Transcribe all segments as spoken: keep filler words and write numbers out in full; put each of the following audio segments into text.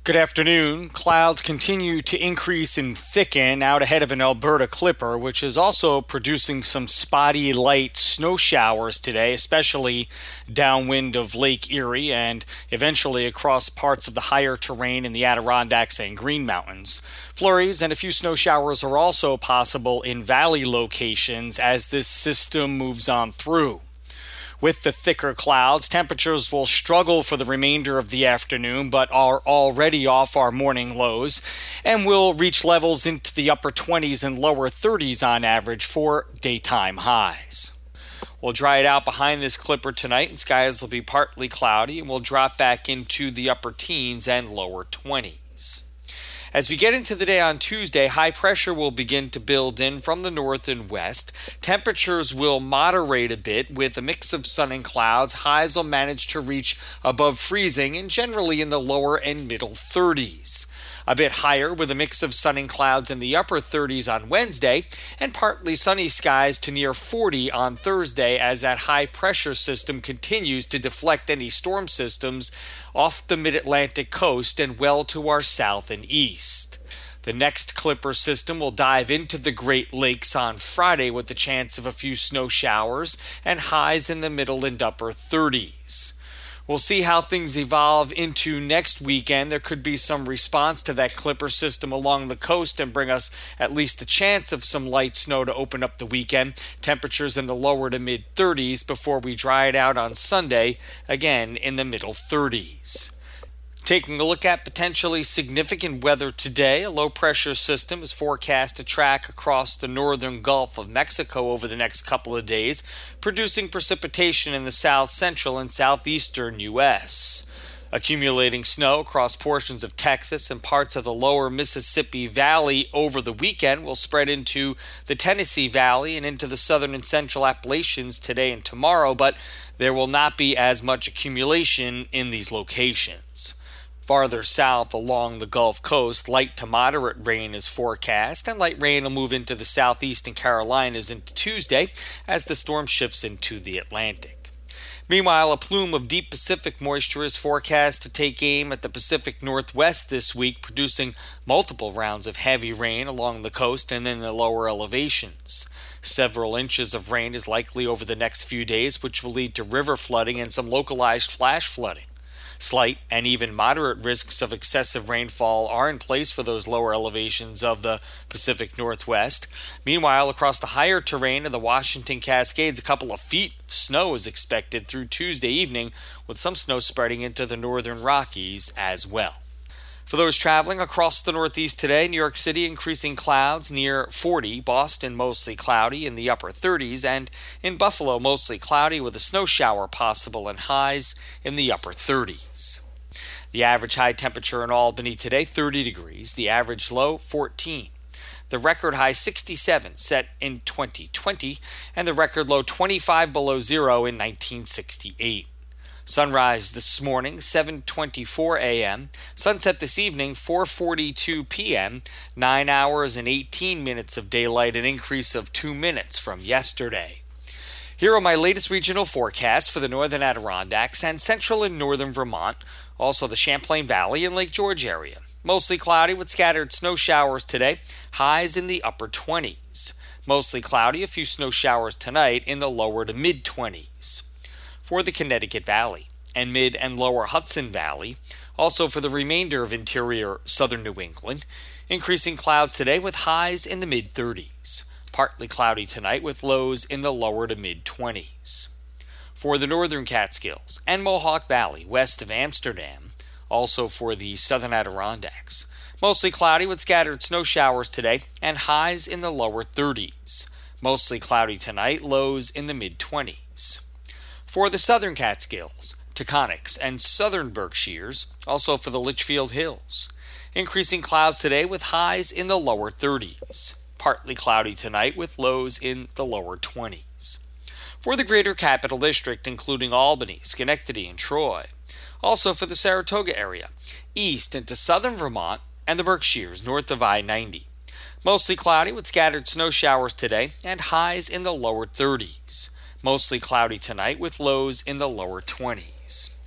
Good afternoon. Clouds continue to increase and thicken out ahead of an Alberta clipper, which is also producing some spotty light snow showers today, especially downwind of Lake Erie and eventually across parts of the higher terrain in the Adirondacks and Green Mountains. Flurries and a few snow showers are also possible in valley locations as this system moves on through. With the thicker clouds, temperatures will struggle for the remainder of the afternoon, but are already off our morning lows and will reach levels into the upper twenties and lower thirties on average for daytime highs. We'll dry it out behind this clipper tonight, and skies will be partly cloudy, and we'll drop back into the upper teens and lower twenties. As we get into the day on Tuesday, high pressure will begin to build in from the north and west. Temperatures will moderate a bit with a mix of sun and clouds. Highs will manage to reach above freezing and generally in the lower and middle thirties. A bit higher with a mix of sun and clouds in the upper thirties on Wednesday and partly sunny skies to near forty on Thursday as that high pressure system continues to deflect any storm systems off the mid-Atlantic coast and well to our south and east. The next clipper system will dive into the Great Lakes on Friday with the chance of a few snow showers and highs in the middle and upper thirties. We'll see how things evolve into next weekend. There could be some response to that clipper system along the coast and bring us at least a chance of some light snow to open up the weekend. Temperatures in the lower to mid thirties before we dry it out on Sunday, again in the middle thirties. Taking a look at potentially significant weather today, a low-pressure system is forecast to track across the northern Gulf of Mexico over the next couple of days, producing precipitation in the south central and southeastern U S Accumulating snow across portions of Texas and parts of the lower Mississippi Valley over the weekend will spread into the Tennessee Valley and into the southern and central Appalachians today and tomorrow, but there will not be as much accumulation in these locations. Farther south along the Gulf Coast, light to moderate rain is forecast, and light rain will move into the southeastern Carolinas into Tuesday as the storm shifts into the Atlantic. Meanwhile, a plume of deep Pacific moisture is forecast to take aim at the Pacific Northwest this week, producing multiple rounds of heavy rain along the coast and in the lower elevations. Several inches of rain is likely over the next few days, which will lead to river flooding and some localized flash flooding. Slight and even moderate risks of excessive rainfall are in place for those lower elevations of the Pacific Northwest. Meanwhile, across the higher terrain of the Washington Cascades, a couple of feet of snow is expected through Tuesday evening, with some snow spreading into the northern Rockies as well. For those traveling across the Northeast today, New York City increasing clouds near forty, Boston mostly cloudy in the upper thirties, and in Buffalo mostly cloudy with a snow shower possible and highs in the upper thirties. The average high temperature in Albany today, thirty degrees, the average low, fourteen. The record high, sixty-seven, set in twenty twenty, and the record low, twenty-five below zero in nineteen sixty-eight. Sunrise this morning, seven twenty-four a.m. Sunset this evening, four forty-two p.m. nine hours and eighteen minutes of daylight, an increase of two minutes from yesterday. Here are my latest regional forecasts for the northern Adirondacks and central and northern Vermont, also the Champlain Valley and Lake George area. Mostly cloudy with scattered snow showers today, highs in the upper twenties. Mostly cloudy, a few snow showers tonight in the lower to mid twenties. For the Connecticut Valley and mid and lower Hudson Valley, also for the remainder of interior southern New England, increasing clouds today with highs in the mid thirties. Partly cloudy tonight with lows in the lower to mid twenties. For the northern Catskills and Mohawk Valley west of Amsterdam, also for the southern Adirondacks, mostly cloudy with scattered snow showers today and highs in the lower thirties. Mostly cloudy tonight, lows in the mid twenties. For the southern Catskills, Taconics, and southern Berkshires, also for the Litchfield Hills. Increasing clouds today with highs in the lower thirties. Partly cloudy tonight with lows in the lower twenties. For the greater Capital District, including Albany, Schenectady, and Troy. Also for the Saratoga area, east into southern Vermont and the Berkshires north of I ninety. Mostly cloudy with scattered snow showers today and highs in the lower thirties. Mostly cloudy tonight with lows in the lower twenties.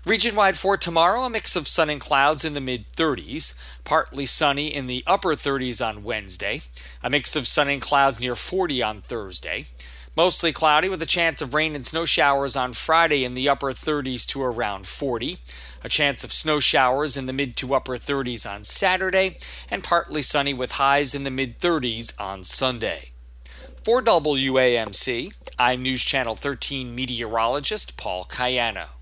Region-wide for tomorrow, a mix of sun and clouds in the mid-thirties, partly sunny in the upper thirties on Wednesday, a mix of sun and clouds near forty on Thursday, mostly cloudy with a chance of rain and snow showers on Friday in the upper thirties to around forty, a chance of snow showers in the mid to upper thirties on Saturday, and partly sunny with highs in the mid-thirties on Sunday. For W A M C, I'm News Channel thirteen meteorologist Paul Cayano.